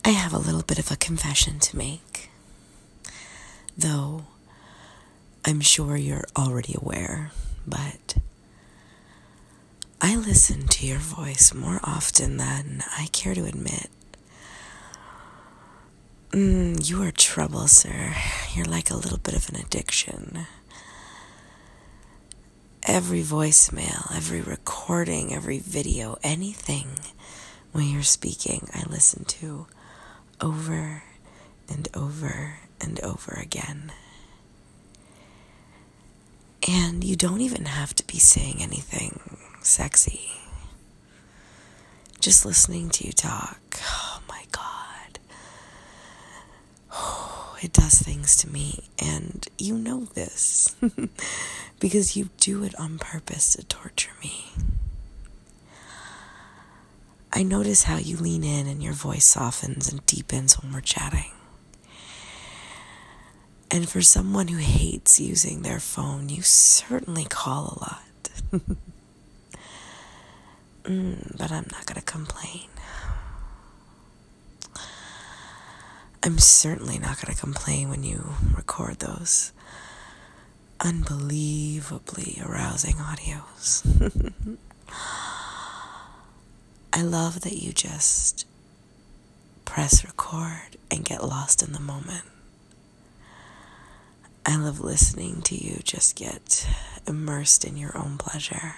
I have a little bit of a confession to make, though I'm sure you're already aware, but I listen to your voice more often than I care to admit. You are trouble, sir. You're like a little bit of an addiction. Every voicemail, every recording, every video, anything when you're speaking, I listen to over and over and over again. And you don't even have to be saying anything sexy. Just listening to you talk, oh my God. It does things to me, and you know this, because you do it on purpose to torture me. I notice how you lean in and your voice softens and deepens when we're chatting. And for someone who hates using their phone, you certainly call a lot. But I'm not going to complain. I'm certainly not going to complain when you record those unbelievably arousing audios. I love that you just press record and get lost in the moment. I love listening to you just get immersed in your own pleasure.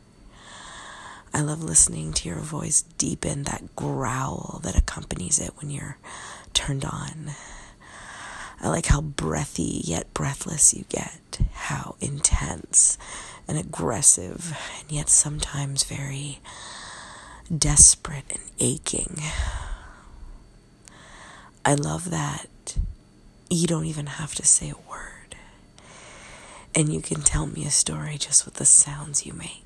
I love listening to your voice deepen that growl that accompanies it when you're turned on. I like how breathy yet breathless you get, how intense and aggressive and yet sometimes very desperate and aching. I love that you don't even have to say a word, and you can tell me a story just with the sounds you make.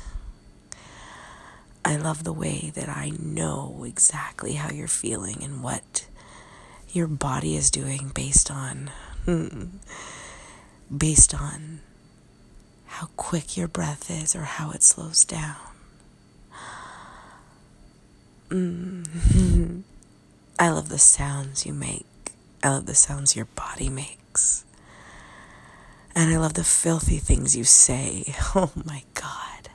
I love the way that I know exactly how you're feeling and what your body is doing based on how quick your breath is or how it slows down. I love the sounds you make. I love the sounds your body makes. And I love the filthy things you say. Oh my God.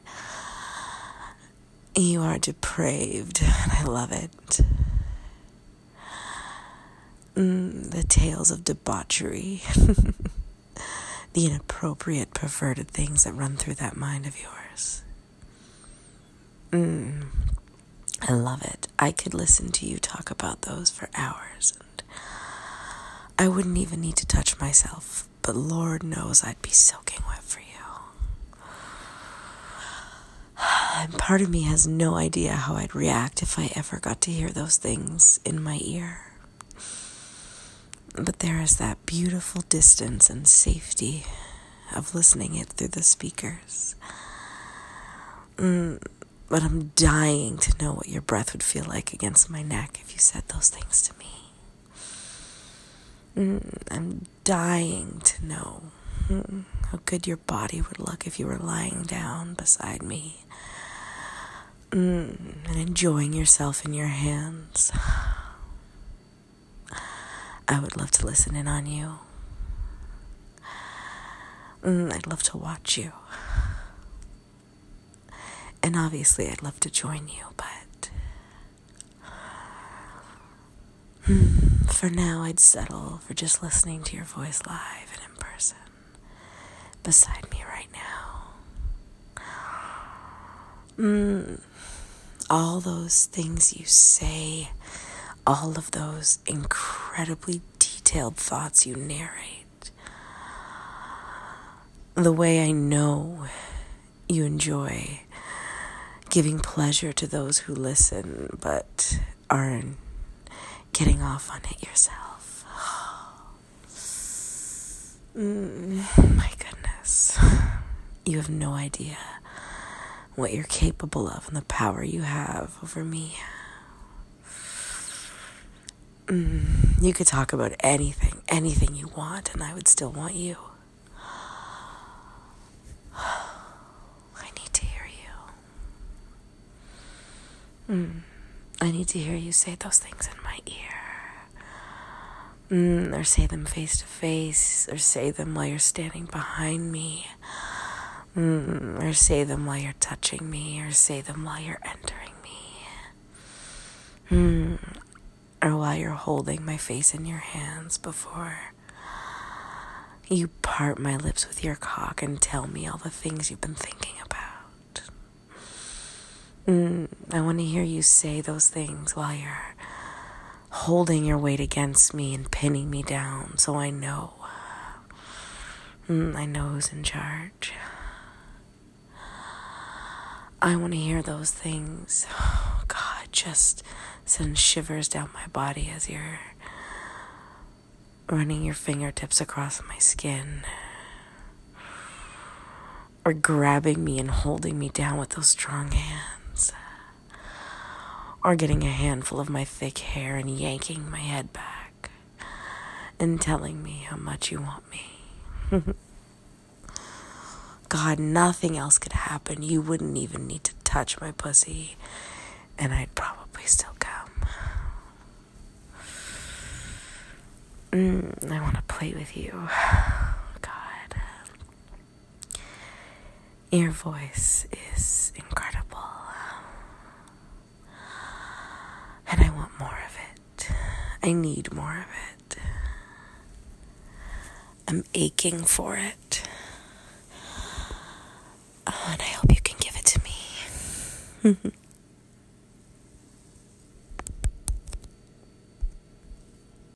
You are depraved, and I love it. The tales of debauchery. The inappropriate, perverted things that run through that mind of yours. I love it. I could listen to you talk about those for hours, and I wouldn't even need to touch myself, but Lord knows I'd be soaking wet for you. And part of me has no idea how I'd react if I ever got to hear those things in my ear. But there is that beautiful distance and safety of listening it through the speakers. But I'm dying to know what your breath would feel like against my neck if you said those things to me. I'm dying to know how good your body would look if you were lying down beside me and enjoying yourself in your hands. I would love to listen in on you. I'd love to watch you. And obviously I'd love to join you, but for now I'd settle for just listening to your voice live and in person beside me right now. All those things you say, all of those incredibly detailed thoughts you narrate, the way I know you enjoy giving pleasure to those who listen but aren't getting off on it yourself. My goodness. You have no idea what you're capable of and the power you have over me. You could talk about anything you want, and I would still want you. I need to hear you. I need to hear you say those things in my ear. Or say them face to face, or say them while you're standing behind me, or say them while you're touching me, or say them while you're entering me, or while you're holding my face in your hands before you part my lips with your cock and tell me all the things you've been thinking about. I want to hear you say those things while you're holding your weight against me and pinning me down, so I know who's in charge. I want to hear those things. Oh, God, just send shivers down my body as you're running your fingertips across my skin, or grabbing me and holding me down with those strong hands, or getting a handful of my thick hair and yanking my head back and telling me how much you want me. God, nothing else could happen. You wouldn't even need to touch my pussy, and I'd probably still come. I want to play with you. God. Your voice is incredible. And I want more of it. I need more of it. I'm aching for it. And I hope you can give it to me.